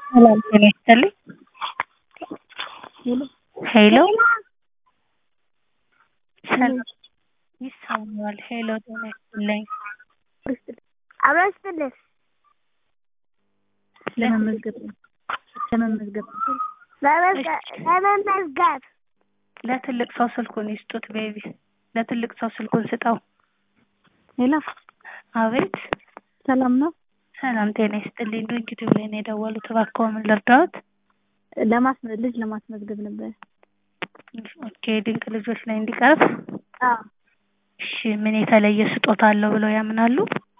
ሰላም ጤና ይስጥልኝ። ሄሎ ሰላም ይሰማል። ሄሎ ጤና ይስጥልኝ። አመስግን ለመመዝገብ ለመመዝገብ ለትልቅ ሰው ስልኩን ይስጡት። ቤቢ ለትልቅ ሰው ስልኩን ስጠው። ሄሎ አቤት ሰላም ነው። ሰላም ጤና ይስጥልኝ። ድርጅቱ ላይ ነው የደወሉት። እባክዎ ምን ልርዳዎት? ልጅ ለማስመዝገብ ነበር። ኦኬ ድንቅ ልጆች ላይ እንዲቀርብ። አዎ እሺ ምን የተለየ ስጦታ አለው ብለው ያምናሉ?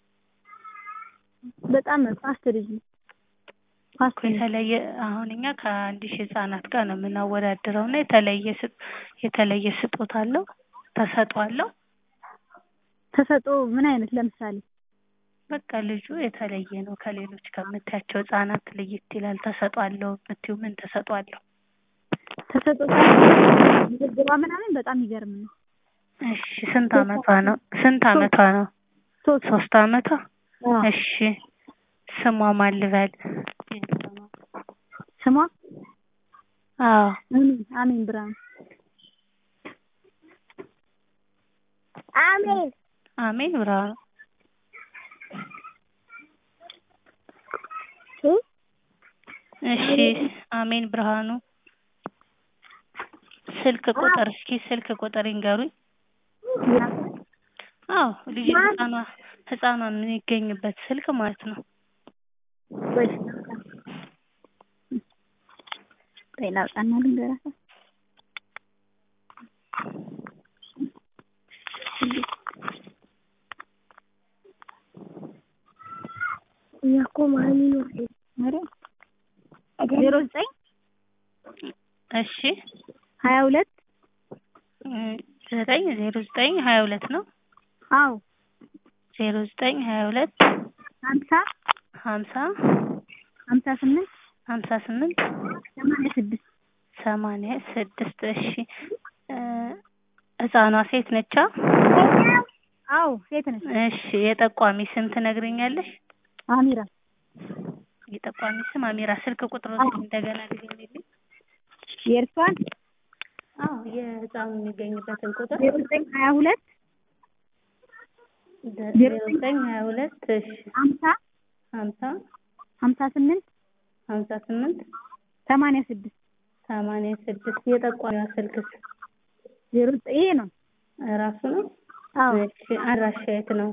በጣም ፋስት ልጅ ነው። ፋስት ነው። የተለየ አሁን እኛ ከ1000 ህጻናት ጋር ነው የምናወዳድረው እና የተለየ ስጦታ አለው? ተሰጥኦ አለው? ተሰጥኦ ምን አይነት? ለምሳሌ በቃ ልጁ የተለየ ነው ከሌሎች ከምታያቸው ህጻናት ለየት ይላል። ተሰጥኦ አለው የምትይው ምን ተሰጥኦ አለው? ተሰጥኦ ንግግሯ ምናምን በጣም ይገርም ነው። እሺ ስንት አመቷ ነው? 3 አመቷ? እሺ ስሟ ማን ልበል? ስሟ አዎ አሜን ብርሃኑ። አሜን ብርሃኑ። እሺ አሜን ብርሃኑ። ስልክ ቁጥር ይንገሩኝ። አዎ ልጅ ህፃኗ የሚገኝበት ስልክ ማለት ነው። ጤናውጣና ልንገራታ 09 እሺ 22 0922 ነው። አዎ 0922 50 58 86 እሺ ህፃኗ ሴት ነች? አዎ ሴት ነች። እሺ የጠቋሚ ስም ትነግሪኛለሽ? አሚራ። የጠቋሚ ስም አሚራ። ስልክ ቁጥሩ እንደገና ንገሪልኝ። የእርሷን? አዎ የህፃኑ የሚገኝበትን ቁጥር 0922 እሺ 50 58 86 የጠቋሚዋ ስልክስ? ይሄ ነው እራሱ ነው? አዎ። እሺ አድራሻ የት ነው?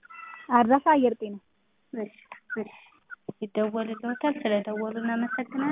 አድራሻ አየር ጤና። እሺ ይደወልልዎታል። ስለደወሉ እናመሰግናለን።